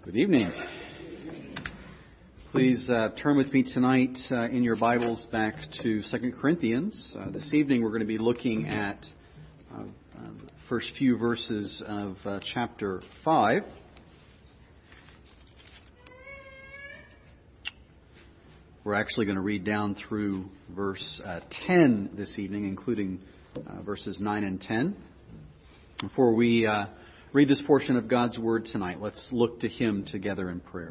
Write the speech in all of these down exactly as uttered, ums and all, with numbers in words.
Good evening. Please uh, turn with me tonight uh, in your Bibles back to Second Corinthians. Uh, this evening we're going to be looking at uh, uh, the first few verses of uh, chapter five. We're actually going to read down through verse uh, ten this evening, including uh, verses nine and ten. Before we uh, read this portion of God's Word tonight, let's look to Him together in prayer.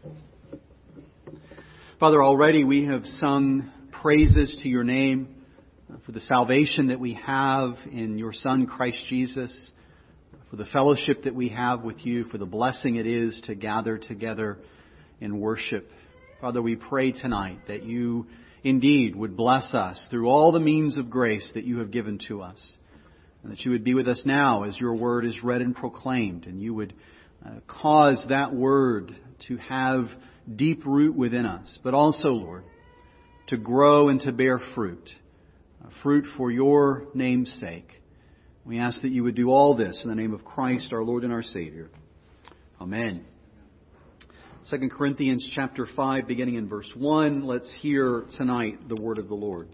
Father, already we have sung praises to your name for the salvation that we have in your Son, Christ Jesus, for the fellowship that we have with you, for the blessing it is to gather together in worship. Father, we pray tonight that you indeed would bless us through all the means of grace that you have given to us, and that you would be with us now as your word is read and proclaimed, and you would uh, cause that word to have deep root within us, but also, Lord, to grow and to bear fruit, uh, fruit for your name's sake. We ask that you would do all this in the name of Christ, our Lord and our Savior. Amen. Second Corinthians chapter five, beginning in verse one. Let's hear tonight the word of the Lord.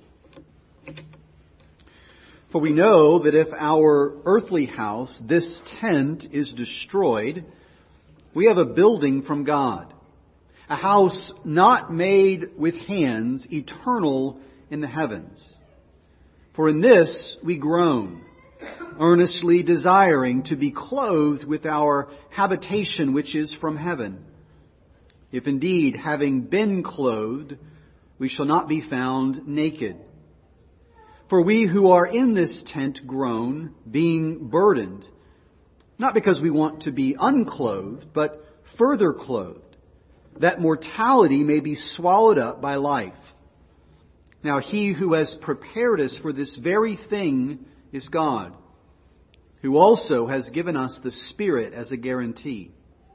For we know that if our earthly house, this tent, is destroyed, we have a building from God, a house not made with hands, eternal in the heavens. For in this we groan, earnestly desiring to be clothed with our habitation which is from heaven. If indeed, having been clothed, we shall not be found naked. For we who are in this tent groan, being burdened, not because we want to be unclothed, but further clothed, that mortality may be swallowed up by life. Now he who has prepared us for this very thing is God, who also has given us the Spirit as a guarantee.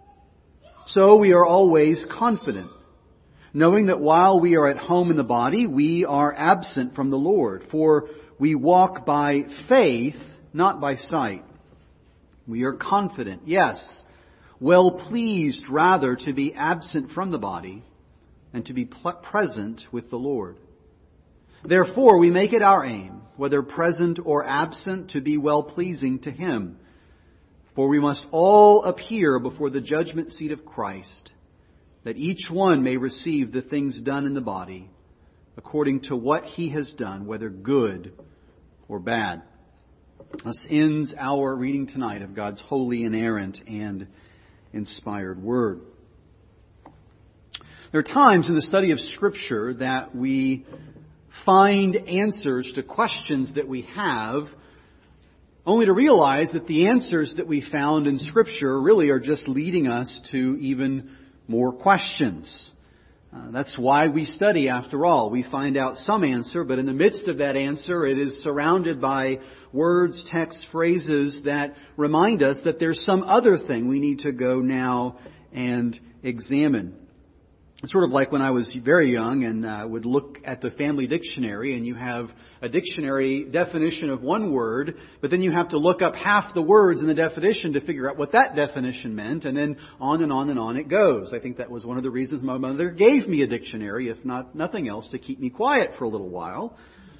So we are always confident, knowing that while we are at home in the body, we are absent from the Lord. For we walk by faith, not by sight. We are confident, yes, well pleased rather to be absent from the body and to be present with the Lord. Therefore we make it our aim, whether present or absent, to be well pleasing to Him. For we must all appear before the judgment seat of Christ, that each one may receive the things done in the body, according to what he has done, whether good or bad. Thus ends our reading tonight of God's holy, inerrant, and inspired Word. There are times in the study of Scripture that we find answers to questions that we have, only to realize that the answers that we found in Scripture really are just leading us to even more questions. Uh, that's why we study, after all. We find out some answer, but in the midst of that answer, it is surrounded by words, texts, phrases that remind us that there's some other thing we need to go now and examine. It's sort of like when I was very young and uh, would look at the family dictionary, and you have a dictionary definition of one word, but then you have to look up half the words in the definition to figure out what that definition meant, and then on and on and on it goes. I think that was one of the reasons my mother gave me a dictionary, if not nothing else, to keep me quiet for a little while.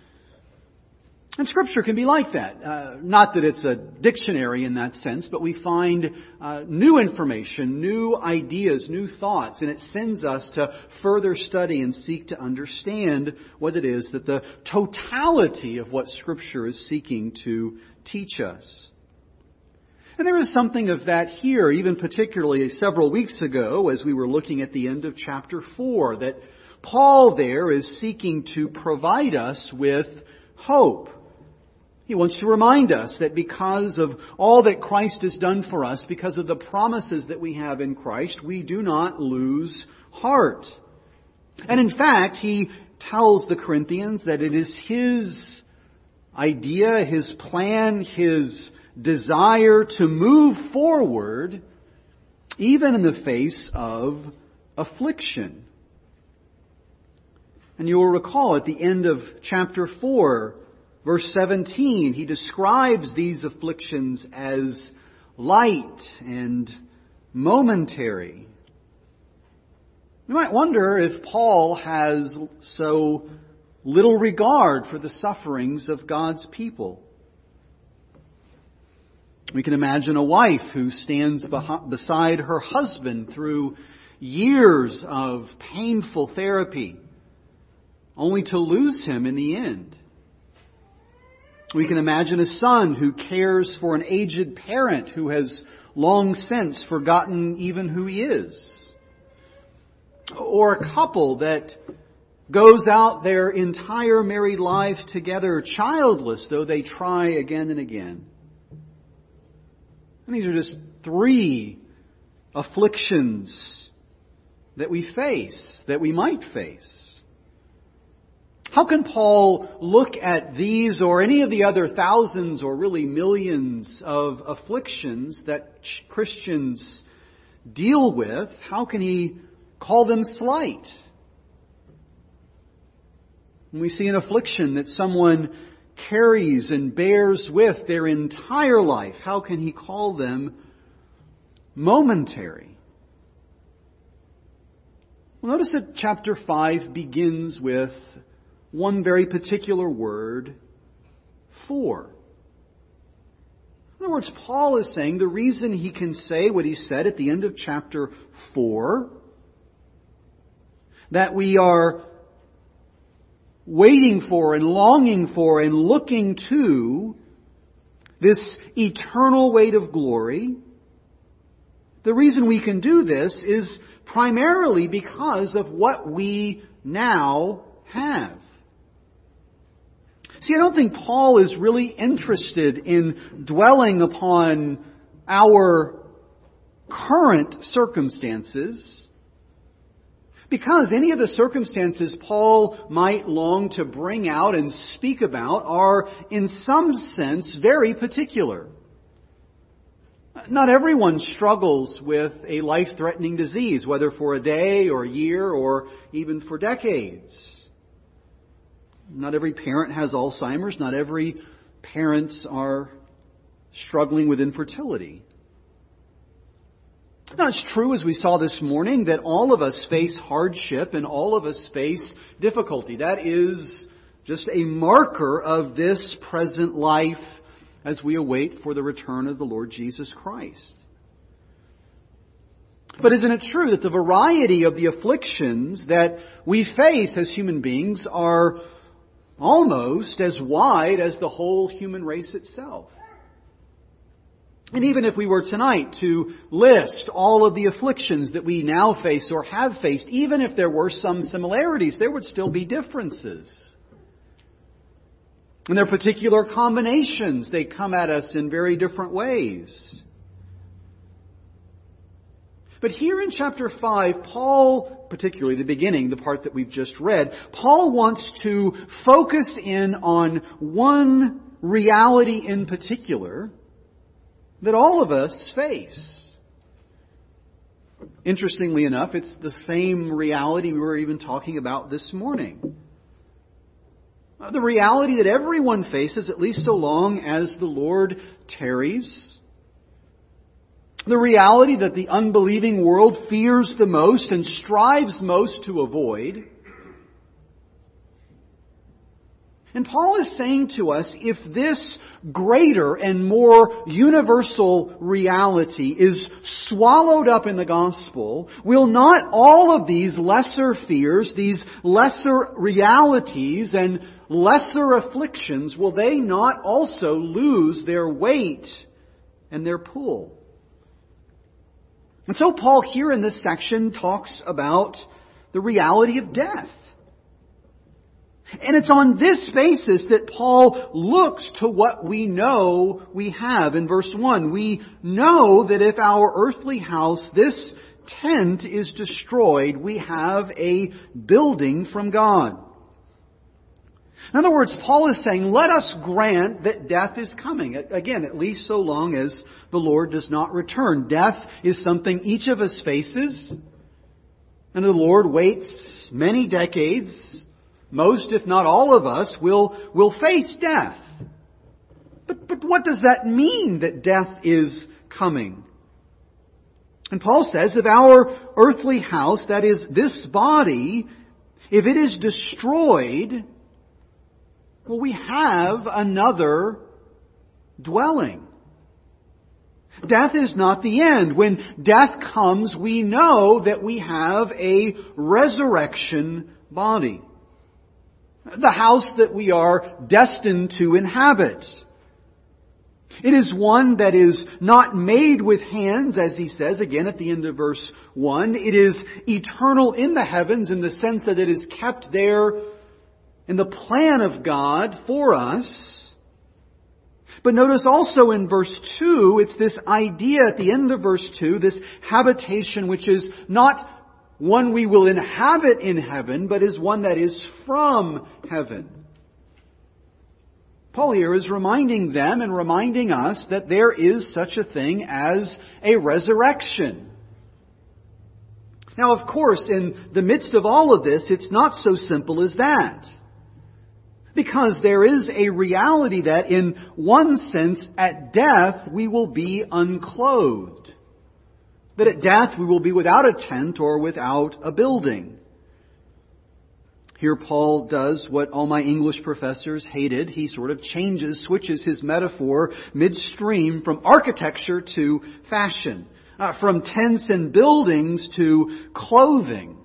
And Scripture can be like that. Uh, not that it's a dictionary in that sense, but we find uh, new information, new ideas, new thoughts, and it sends us to further study and seek to understand what it is that the totality of what Scripture is seeking to teach us. And there is something of that here, even particularly several weeks ago as we were looking at the end of chapter four, that Paul there is seeking to provide us with hope. He wants to remind us that because of all that Christ has done for us, because of the promises that we have in Christ, we do not lose heart. And in fact, he tells the Corinthians that it is his idea, his plan, his desire to move forward even in the face of affliction. And you will recall at the end of chapter four, verse seventeen, he describes these afflictions as light and momentary. You might wonder if Paul has so little regard for the sufferings of God's people. We can imagine a wife who stands beside her husband through years of painful therapy, only to lose him in the end. We can imagine a son who cares for an aged parent who has long since forgotten even who he is. Or a couple that goes out their entire married life together, childless, though they try again and again. And these are just three afflictions that we face, that we might face. How can Paul look at these or any of the other thousands or really millions of afflictions that Christians deal with? How can he call them slight? When we see an affliction that someone carries and bears with their entire life, how can he call them momentary? Well, notice that chapter five begins with one very particular word, for. In other words, Paul is saying the reason he can say what he said at the end of chapter four, that we are waiting for and longing for and looking to this eternal weight of glory, the reason we can do this is primarily because of what we now have. See, I don't think Paul is really interested in dwelling upon our current circumstances, because any of the circumstances Paul might long to bring out and speak about are, in some sense, very particular. Not everyone struggles with a life-threatening disease, whether for a day or a year or even for decades. Not every parent has Alzheimer's. Not every parents are struggling with infertility. Now, it's true, as we saw this morning, that all of us face hardship and all of us face difficulty. That is just a marker of this present life as we await for the return of the Lord Jesus Christ. But isn't it true that the variety of the afflictions that we face as human beings are almost as wide as the whole human race itself? And even if we were tonight to list all of the afflictions that we now face or have faced, even if there were some similarities, there would still be differences. And their particular combinations, they come at us in very different ways. But here in chapter five, Paul, particularly the beginning, the part that we've just read, Paul wants to focus in on one reality in particular that all of us face. Interestingly enough, it's the same reality we were even talking about this morning. The reality that everyone faces, at least so long as the Lord tarries. The reality that the unbelieving world fears the most and strives most to avoid. And Paul is saying to us, if this greater and more universal reality is swallowed up in the gospel, will not all of these lesser fears, these lesser realities and lesser afflictions, will they not also lose their weight and their pull? And so Paul here in this section talks about the reality of death. And it's on this basis that Paul looks to what we know we have. In verse one, we know that if our earthly house, this tent, is destroyed, we have a building from God. In other words, Paul is saying, let us grant that death is coming. Again, at least so long as the Lord does not return. Death is something each of us faces. And the Lord waits many decades. Most, if not all of us, will, will face death. But, but what does that mean, that death is coming? And Paul says if our earthly house, that is this body, if it is destroyed, well, we have another dwelling. Death is not the end. When death comes, we know that we have a resurrection body. The house that we are destined to inhabit. It is one that is not made with hands, as he says again at the end of verse one. It is eternal in the heavens in the sense that it is kept there in the plan of God for us. But notice also in verse two, it's this idea at the end of verse two, this habitation which is not one we will inhabit in heaven, but is one that is from heaven. Paul here is reminding them and reminding us that there is such a thing as a resurrection. Now, of course, in the midst of all of this, it's not so simple as that. Because there is a reality that in one sense, at death, we will be unclothed. That at death, we will be without a tent or without a building. Here Paul does what all my English professors hated. He sort of changes, switches his metaphor midstream from architecture to fashion. Uh, from tents and buildings to clothing.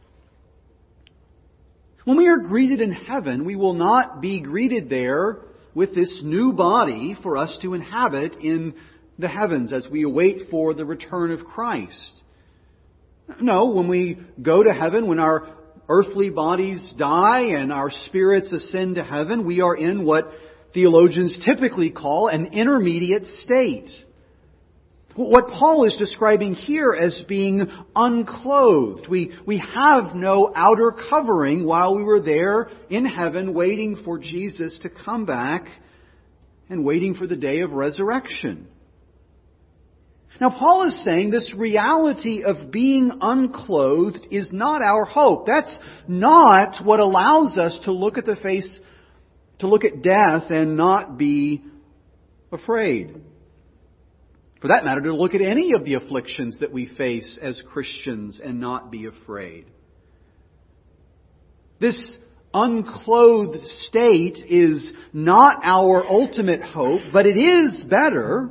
When we are greeted in heaven, we will not be greeted there with this new body for us to inhabit in the heavens as we await for the return of Christ. No, when we go to heaven, when our earthly bodies die and our spirits ascend to heaven, we are in what theologians typically call an intermediate state. What Paul is describing here as being unclothed. We, we have no outer covering while we were there in heaven waiting for Jesus to come back and waiting for the day of resurrection. Now Paul is saying this reality of being unclothed is not our hope. That's not what allows us to look at the face, to look at death and not be afraid. For that matter, to look at any of the afflictions that we face as Christians and not be afraid. This unclothed state is not our ultimate hope, but it is better.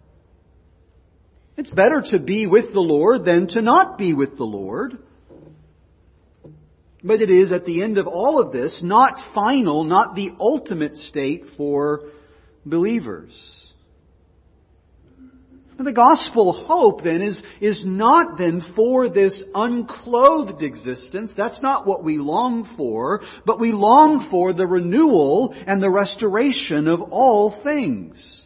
It's better to be with the Lord than to not be with the Lord. But it is at the end of all of this, not final, not the ultimate state for believers. The gospel hope then is, is not then for this unclothed existence. That's not what we long for, but we long for the renewal and the restoration of all things.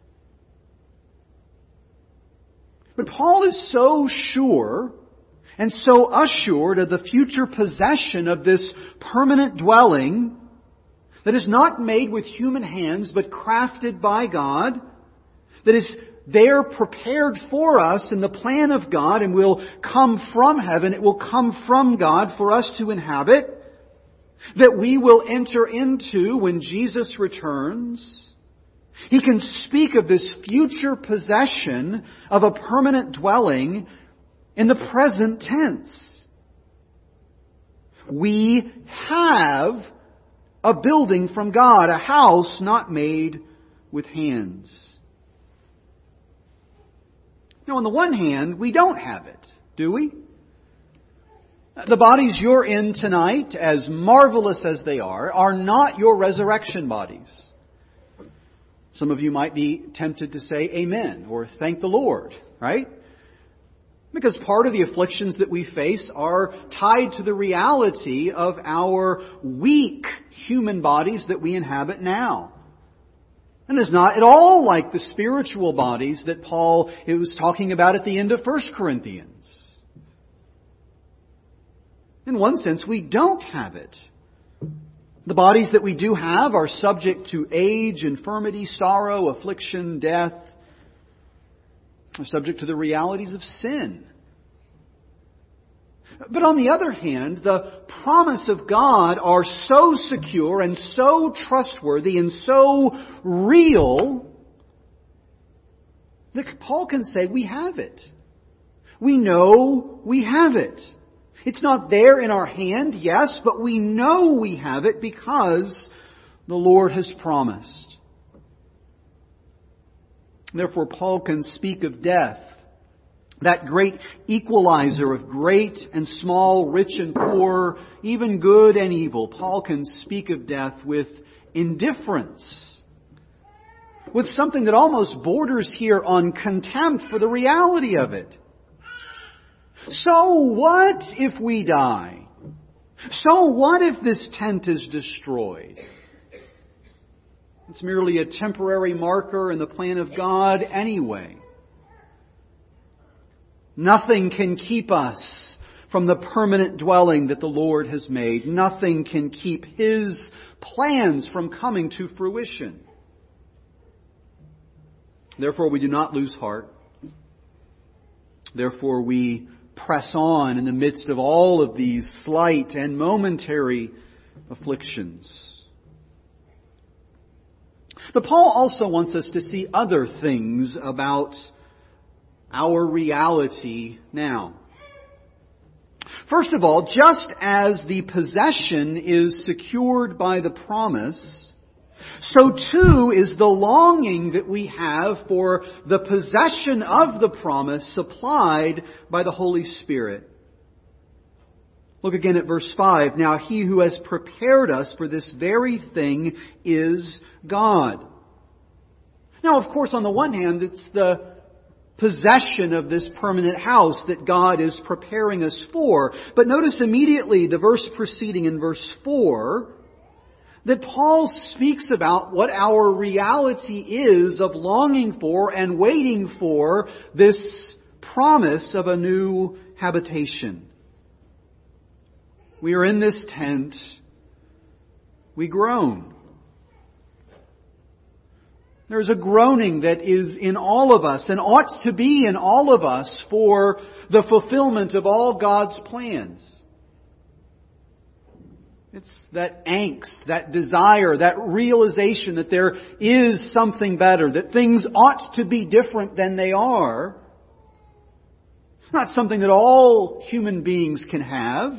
But Paul is so sure and so assured of the future possession of this permanent dwelling that is not made with human hands but crafted by God, that is there prepared for us in the plan of God and will come from heaven. It will come from God for us to inhabit, that we will enter into when Jesus returns. He can speak of this future possession of a permanent dwelling in the present tense. We have a building from God, a house not made with hands. Now, on the one hand, we don't have it, do we? The bodies you're in tonight, as marvelous as they are, are not your resurrection bodies. Some of you might be tempted to say amen or thank the Lord, right? Because part of the afflictions that we face are tied to the reality of our weak human bodies that we inhabit now. And it's not at all like the spiritual bodies that Paul was talking about at the end of First Corinthians. In one sense, we don't have it. The bodies that we do have are subject to age, infirmity, sorrow, affliction, death. Are subject to the realities of sin. But on the other hand, the promise of God are so secure and so trustworthy and so real that Paul can say we have it. We know we have it. It's not there in our hand, yes, but we know we have it because the Lord has promised. Therefore, Paul can speak of death, that great equalizer of great and small, rich and poor, even good and evil. Paul can speak of death with indifference, with something that almost borders here on contempt for the reality of it. So what if we die? So what if this tent is destroyed? It's merely a temporary marker in the plan of God anyway. Nothing can keep us from the permanent dwelling that the Lord has made. Nothing can keep His plans from coming to fruition. Therefore, we do not lose heart. Therefore, we press on in the midst of all of these slight and momentary afflictions. But Paul also wants us to see other things about our reality now. First of all, just as the possession is secured by the promise, so too is the longing that we have for the possession of the promise supplied by the Holy Spirit. Look again at verse five. Now He who has prepared us for this very thing is God. Now, of course, on the one hand, it's the possession of this permanent house that God is preparing us for. But notice immediately the verse preceding in verse four that Paul speaks about what our reality is of longing for and waiting for this promise of a new habitation. We are in this tent. We groan. There's a groaning that is in all of us and ought to be in all of us for the fulfillment of all God's plans. It's that angst, that desire, that realization that there is something better, that things ought to be different than they are. Not something that all human beings can have.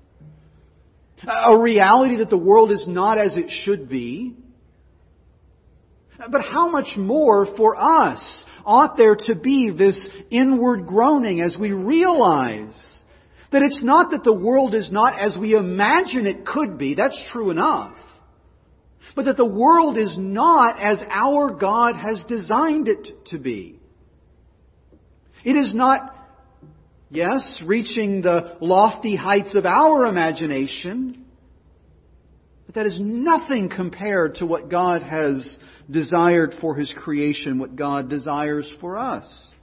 A reality that the world is not as it should be. But how much more for us ought there to be this inward groaning as we realize that it's not that the world is not as we imagine it could be. That's true enough. But that the world is not as our God has designed it to be. It is not, yes, reaching the lofty heights of our imagination, but that is nothing compared to what God has desired for His creation, what God desires for us.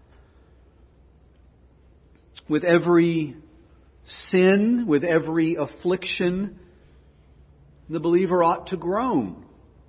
With every sin, with every affliction, the believer ought to groan.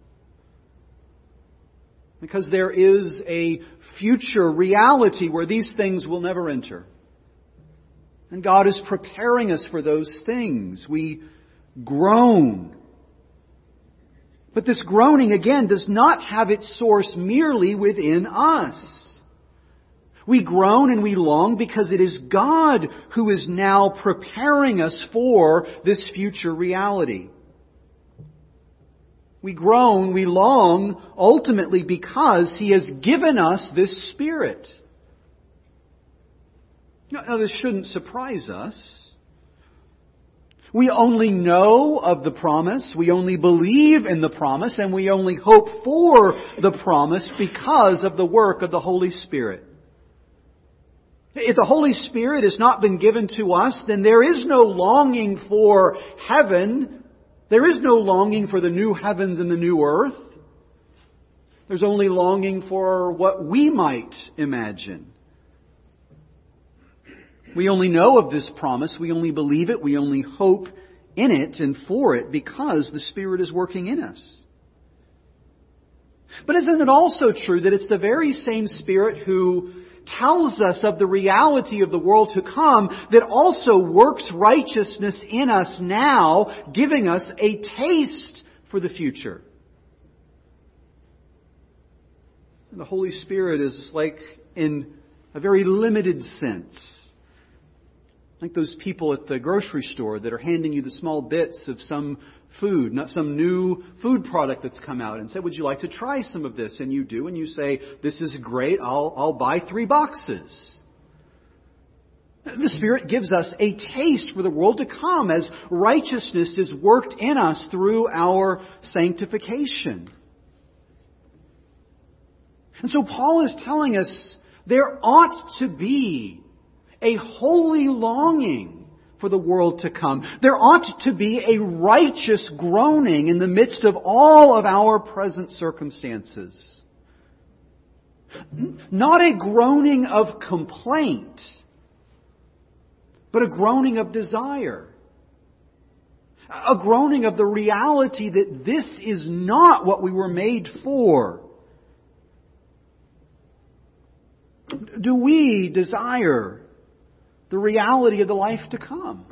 Because there is a future reality where these things will never enter. And God is preparing us for those things. We groan. But this groaning, again, does not have its source merely within us. We groan and we long because it is God who is now preparing us for this future reality. We groan, we long, ultimately because He has given us this Spirit. Now, this shouldn't surprise us. We only know of the promise, we only believe in the promise, and we only hope for the promise because of the work of the Holy Spirit. If the Holy Spirit has not been given to us, then there is no longing for heaven. There is no longing for the new heavens and the new earth. There's only longing for what we might imagine. We only know of this promise, we only believe it, we only hope in it and for it because the Spirit is working in us. But isn't it also true that it's the very same Spirit who tells us of the reality of the world to come that also works righteousness in us now, giving us a taste for the future? The Holy Spirit is like, in a very limited sense, Like those people at the grocery store that are handing you the small bits of some food, not some new food product that's come out, and say, would you like to try some of this? And you do, and you say, this is great, I'll, I'll buy three boxes. The Spirit gives us a taste for the world to come as righteousness is worked in us through our sanctification. And so Paul is telling us there ought to be a holy longing for the world to come. There ought to be a righteous groaning in the midst of all of our present circumstances. Not a groaning of complaint, but a groaning of desire. A groaning of the reality that this is not what we were made for. Do we desire the reality of the life to come?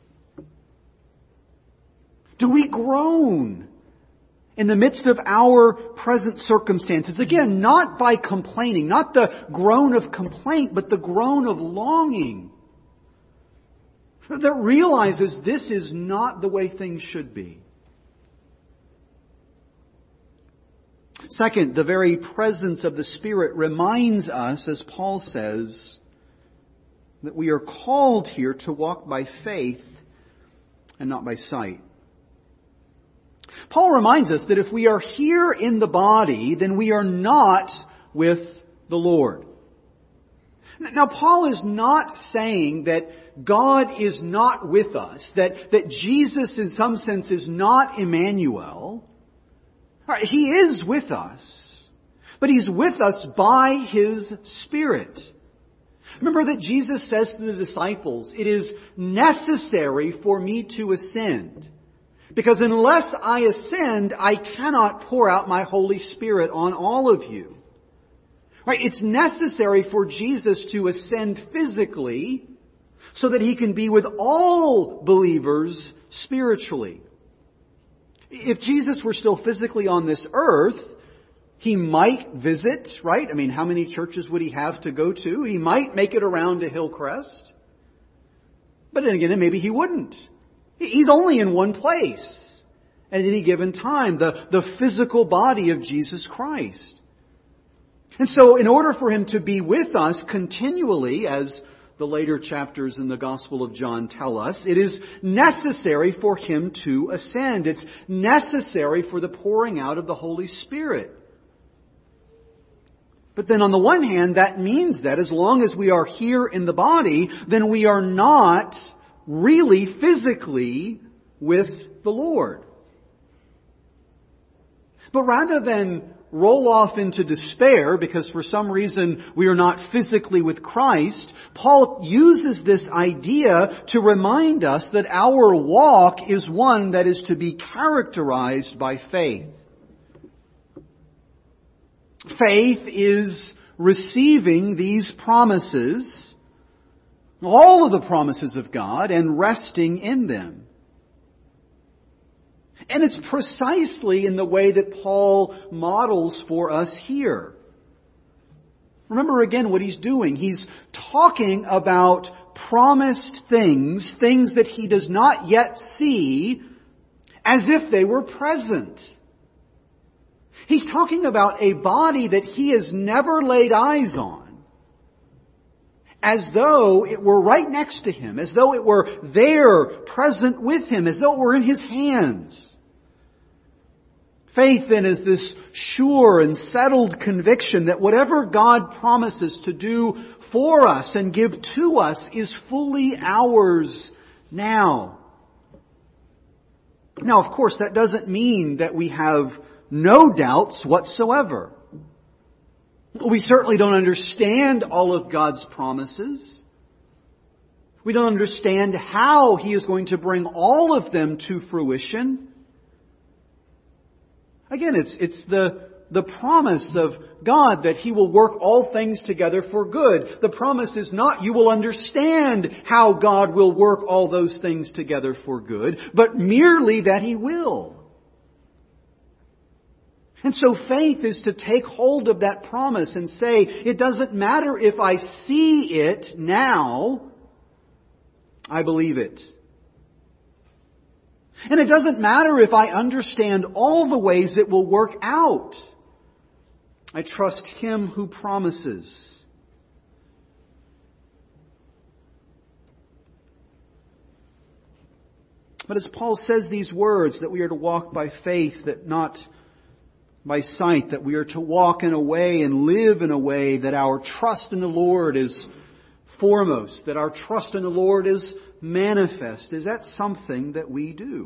Do we groan in the midst of our present circumstances? Again, not by complaining, not the groan of complaint, but the groan of longing that realizes this is not the way things should be. Second, the very presence of the Spirit reminds us, as Paul says, that we are called here to walk by faith and not by sight. Paul reminds us that if we are here in the body, then we are not with the Lord. Now, Paul is not saying that God is not with us, that, that Jesus in some sense is not Emmanuel. He is with us, but He's with us by His Spirit. Remember that Jesus says to the disciples, it is necessary for me to ascend, because unless I ascend, I cannot pour out my Holy Spirit on all of you. Right? It's necessary for Jesus to ascend physically so that He can be with all believers spiritually. If Jesus were still physically on this earth, He might visit, right? I mean, how many churches would He have to go to? He might make it around to Hillcrest. But then again, maybe He wouldn't. He's only in one place at any given time, the, the physical body of Jesus Christ. And so in order for Him to be with us continually, as the later chapters in the Gospel of John tell us, it is necessary for Him to ascend. It's necessary for the pouring out of the Holy Spirit. But then on the one hand, that means that as long as we are here in the body, then we are not really physically with the Lord. But rather than roll off into despair because for some reason we are not physically with Christ, Paul uses this idea to remind us that our walk is one that is to be characterized by faith. Faith is receiving these promises, all of the promises of God, and resting in them. And it's precisely in the way that Paul models for us here. Remember again what he's doing. He's talking about promised things, things that he does not yet see, as if they were present. He's talking about a body that he has never laid eyes on, as though it were right next to him, as though it were there, present with him, as though it were in his hands. Faith then is this sure and settled conviction that whatever God promises to do for us and give to us is fully ours now. Now, of course, that doesn't mean that we have no doubts whatsoever. We certainly don't understand all of God's promises. We don't understand how He is going to bring all of them to fruition. Again, it's it's the, the promise of God that He will work all things together for good. The promise is not you will understand how God will work all those things together for good, but merely that He will. And so faith is to take hold of that promise and say, it doesn't matter if I see it now, I believe it. And it doesn't matter if I understand all the ways it will work out. I trust Him who promises. But as Paul says these words, that we are to walk by faith, that not by sight, that we are to walk in a way and live in a way that our trust in the Lord is foremost, that our trust in the Lord is manifest. Is that something that we do?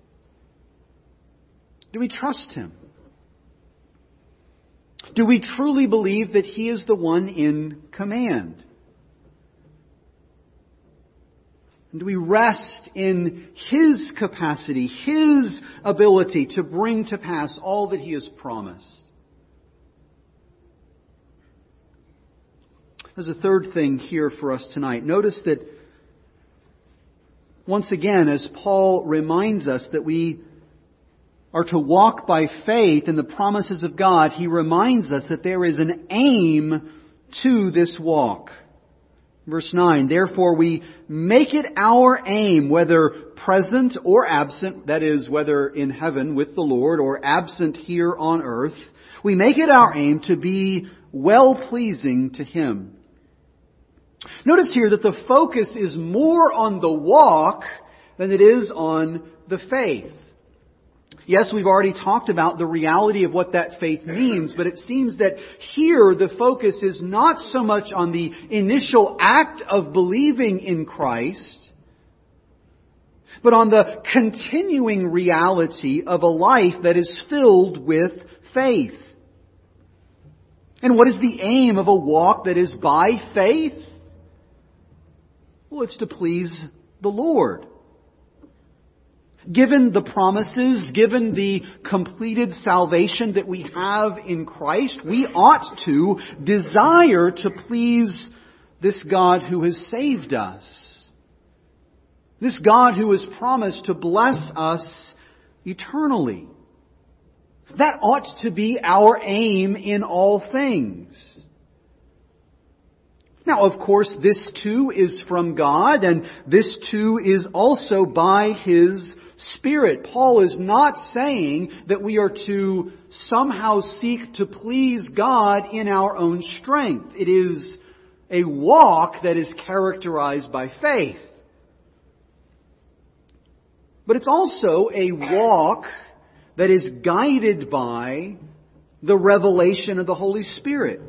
Do we trust Him? Do we truly believe that He is the one in command? And do we rest in His capacity, His ability to bring to pass all that He has promised? There's a third thing here for us tonight. Notice that once again, as Paul reminds us that we are to walk by faith in the promises of God, he reminds us that there is an aim to this walk. Verse nine, therefore we make it our aim, whether present or absent, that is, whether in heaven with the Lord or absent here on earth, we make it our aim to be well-pleasing to Him. Notice here that the focus is more on the walk than it is on the faith. Yes, we've already talked about the reality of what that faith means, but it seems that here the focus is not so much on the initial act of believing in Christ, but on the continuing reality of a life that is filled with faith. And what is the aim of a walk that is by faith? Well, it's to please the Lord. Given the promises, given the completed salvation that we have in Christ, we ought to desire to please this God who has saved us. This God who has promised to bless us eternally. That ought to be our aim in all things. Now, of course, this too is from God, and this too is also by His Spirit. Paul is not saying that we are to somehow seek to please God in our own strength. It is a walk that is characterized by faith. But it's also a walk that is guided by the revelation of the Holy Spirit.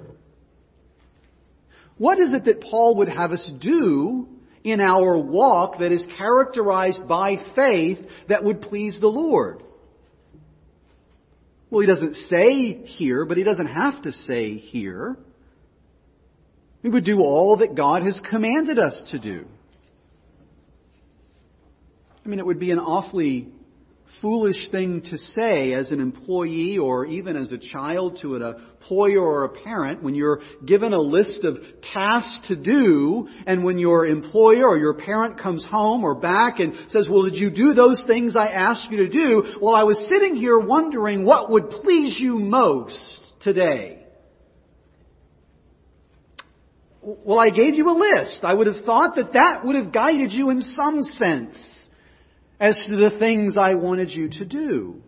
What is it that Paul would have us do in our walk that is characterized by faith that would please the Lord? Well, he doesn't say here, but he doesn't have to say here. We would do all that God has commanded us to do. I mean, it would be an awfully foolish thing to say as an employee or even as a child to an employer or a parent when you're given a list of tasks to do, and when your employer or your parent comes home or back and says, well, did you do those things I asked you to do? Well, I was sitting here wondering what would please you most today. Well, I gave you a list. I would have thought that that would have guided you in some sense as to the things I wanted you to do.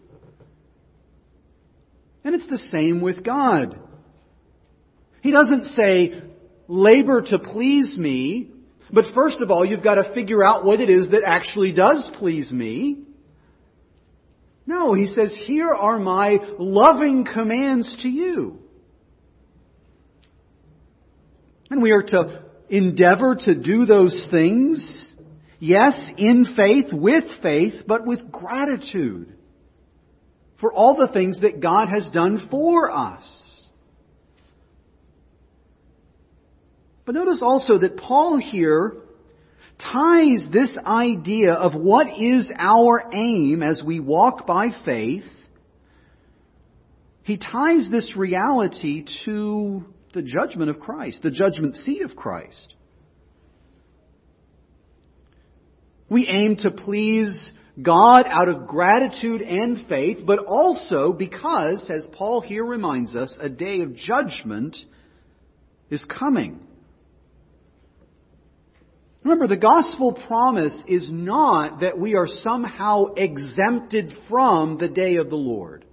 And it's the same with God. He doesn't say, labor to please me, but first of all, you've got to figure out what it is that actually does please me. No, He says, here are my loving commands to you. And we are to endeavor to do those things. Yes, in faith, with faith, but with gratitude for all the things that God has done for us. But notice also that Paul here ties this idea of what is our aim as we walk by faith, he ties this reality to the judgment of Christ, the judgment seat of Christ. We aim to please God out of gratitude and faith, but also because, as Paul here reminds us, a day of judgment is coming. Remember, the gospel promise is not that we are somehow exempted from the day of the Lord.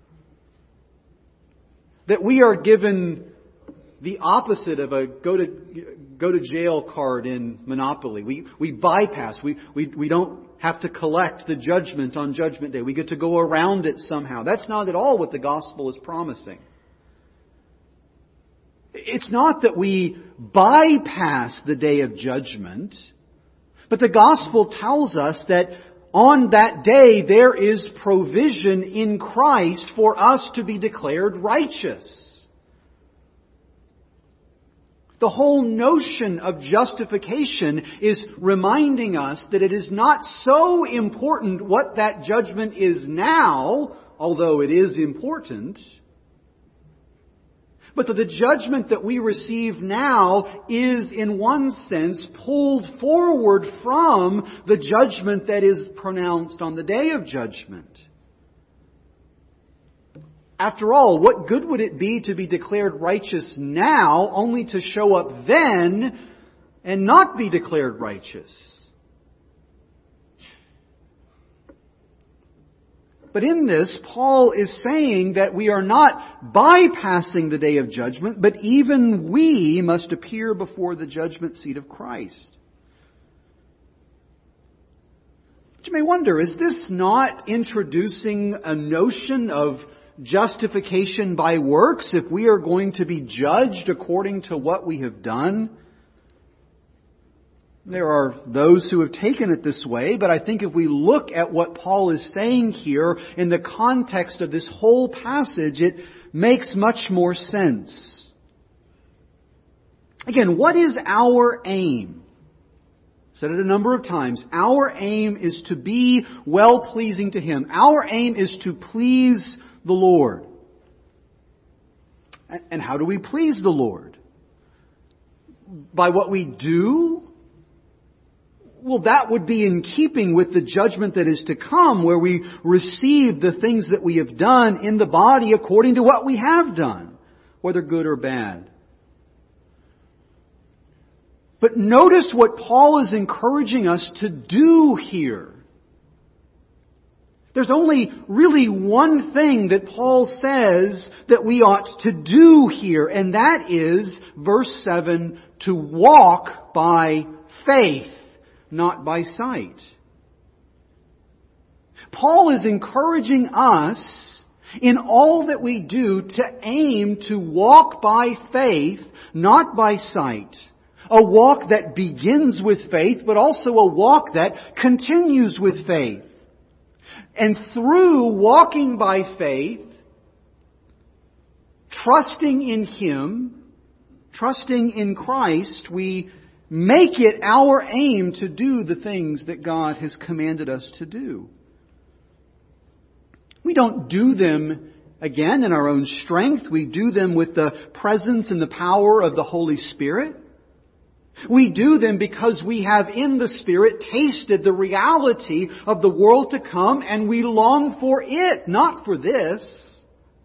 That we are given the opposite of a go to go to jail card in Monopoly. We we bypass. We, we, we don't have to collect the judgment on Judgment Day. We get to go around it somehow. That's not at all what the gospel is promising. It's not that we bypass the day of judgment, but the gospel tells us that on that day there is provision in Christ for us to be declared righteous. The whole notion of justification is reminding us that it is not so important what that judgment is now, although it is important, but that the judgment that we receive now is, in one sense, pulled forward from the judgment that is pronounced on the day of judgment. After all, what good would it be to be declared righteous now, only to show up then and not be declared righteous? But in this, Paul is saying that we are not bypassing the day of judgment, but even we must appear before the judgment seat of Christ. But you may wonder, is this not introducing a notion of justification by works if we are going to be judged according to what we have done? There are those who have taken it this way, but I think if we look at what Paul is saying here in the context of this whole passage, it makes much more sense. Again, what is our aim? I've said it a number of times. Our aim is to be well-pleasing to Him. Our aim is to please the Lord. And how do we please the Lord? By what we do? Well, that would be in keeping with the judgment that is to come, where we receive the things that we have done in the body according to what we have done, whether good or bad. But notice what Paul is encouraging us to do here. There's only really one thing that Paul says that we ought to do here, and that is, verse seven, to walk by faith, not by sight. Paul is encouraging us in all that we do to aim to walk by faith, not by sight. A walk that begins with faith, but also a walk that continues with faith. And through walking by faith, trusting in Him, trusting in Christ, we make it our aim to do the things that God has commanded us to do. We don't do them, again, in our own strength. We do them with the presence and the power of the Holy Spirit. We do them because we have in the Spirit tasted the reality of the world to come, and we long for it, not for this.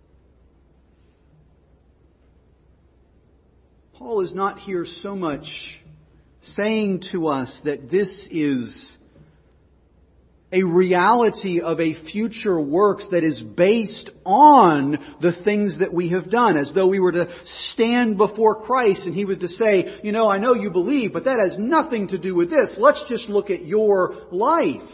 Paul is not here so much saying to us that this is a reality of a future works that is based on the things that we have done, as though we were to stand before Christ and He was to say, you know, I know you believe, but that has nothing to do with this. Let's just look at your life.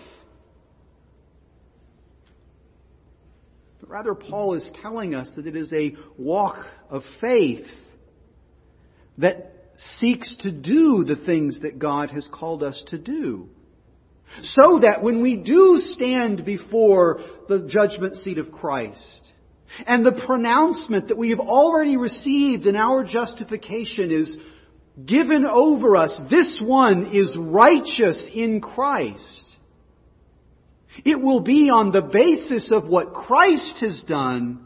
But rather, Paul is telling us that it is a walk of faith that seeks to do the things that God has called us to do. So that when we do stand before the judgment seat of Christ, and the pronouncement that we have already received in our justification is given over us, this one is righteous in Christ, it will be on the basis of what Christ has done,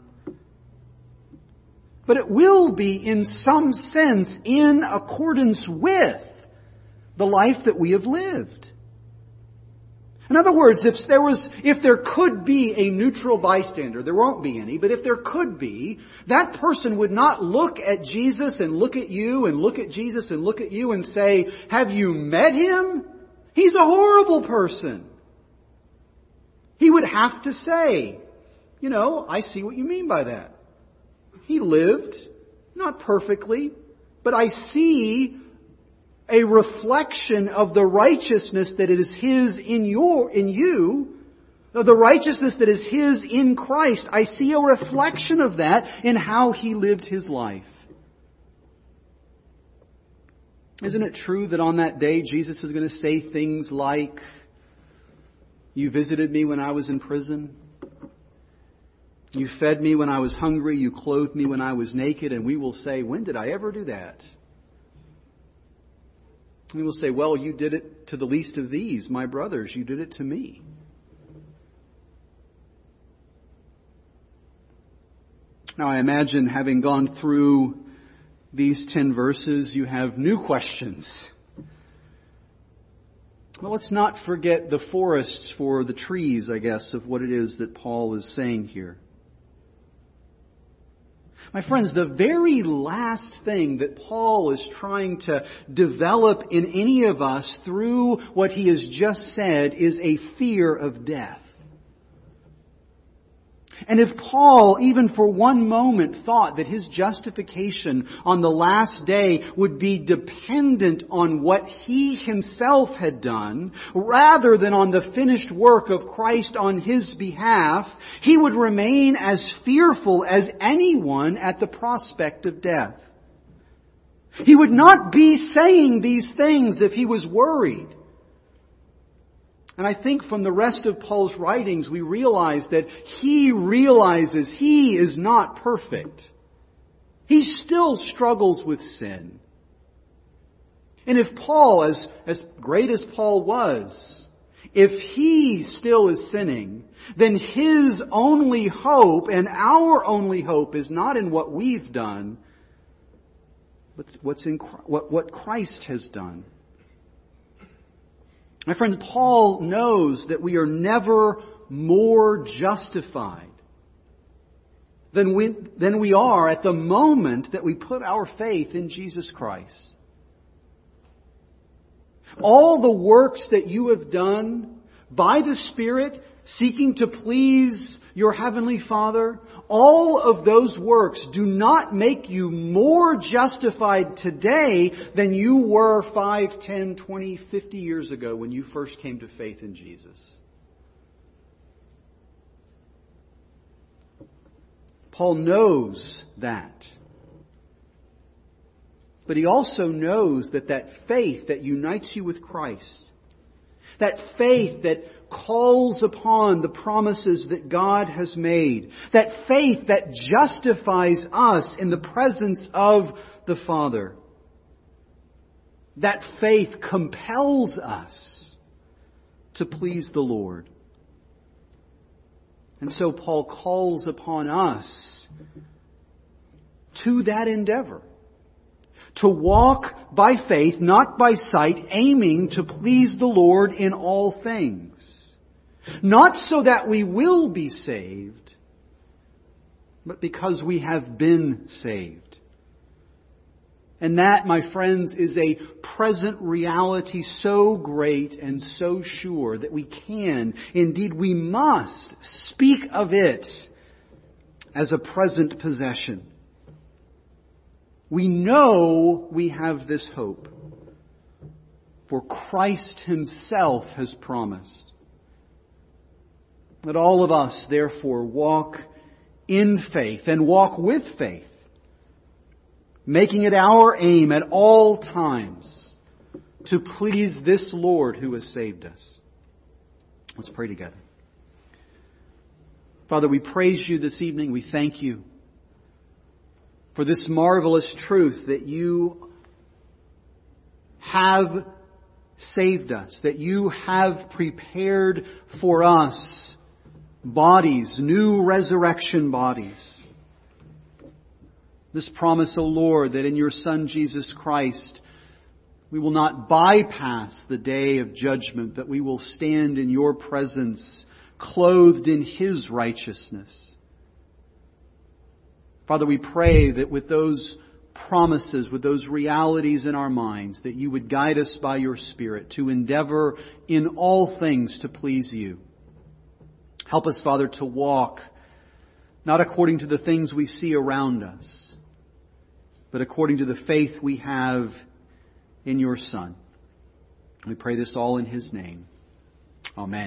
but it will be in some sense in accordance with the life that we have lived. In other words, if there was, if there could be a neutral bystander, there won't be any, but if there could be, that person would not look at Jesus and look at you and look at Jesus and look at you and say, have you met him? He's a horrible person. He would have to say, you know, I see what you mean by that. He lived, not perfectly, but I see a reflection of the righteousness that is His in your, in you, the righteousness that is His in Christ. I see a reflection of that in how He lived His life. Isn't it true that on that day Jesus is going to say things like, you visited me when I was in prison. You fed me when I was hungry. You clothed me when I was naked. And we will say, when did I ever do that? And we will say, well, you did it to the least of these, my brothers. You did it to me. Now I imagine, having gone through these ten verses, you have new questions. Well, let's not forget the forests for the trees, I guess, of what it is that Paul is saying here. My friends, the very last thing that Paul is trying to develop in any of us through what he has just said is a fear of death. And if Paul, even for one moment, thought that his justification on the last day would be dependent on what he himself had done, rather than on the finished work of Christ on his behalf, he would remain as fearful as anyone at the prospect of death. He would not be saying these things if he was worried. And I think from the rest of Paul's writings, we realize that he realizes he is not perfect. He still struggles with sin. And if Paul, as, as great as Paul was, if he still is sinning, then his only hope and our only hope is not in what we've done, but what's in, what, what Christ has done. My friend, Paul knows that we are never more justified than we, than we are at the moment that we put our faith in Jesus Christ. All the works that you have done by the Spirit, seeking to please your Heavenly Father, all of those works do not make you more justified today than you were five, ten, twenty, fifty years ago when you first came to faith in Jesus. Paul knows that. But he also knows that that faith that unites you with Christ, that faith that calls upon the promises that God has made, that faith that justifies us in the presence of the Father, that faith compels us to please the Lord. And so Paul calls upon us to that endeavor, to walk by faith, not by sight, aiming to please the Lord in all things. Not so that we will be saved, but because we have been saved. And that, my friends, is a present reality so great and so sure that we can, indeed we must, speak of it as a present possession. We know we have this hope, for Christ Himself has promised. Let all of us, therefore, walk in faith and walk with faith, making it our aim at all times to please this Lord who has saved us. Let's pray together. Father, we praise You this evening. We thank You for this marvelous truth that You have saved us, that You have prepared for us bodies, new resurrection bodies. This promise, O Lord, that in Your Son Jesus Christ, We will not bypass the day of judgment, but we will stand in Your presence, clothed in His righteousness. Father, we pray that with those promises, with those realities in our minds, that You would guide us by Your Spirit to endeavor in all things to please You. Help us, Father, to walk not according to the things we see around us, but according to the faith we have in Your Son. We pray this all in His name. Amen.